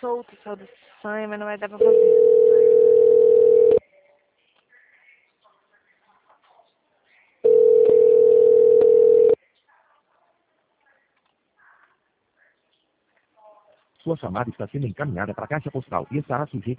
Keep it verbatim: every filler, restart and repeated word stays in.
solto, saiu do sangue, mas não vai dar pra fazer. Sua chamada está sendo encaminhada para a caixa postal e estará sujeita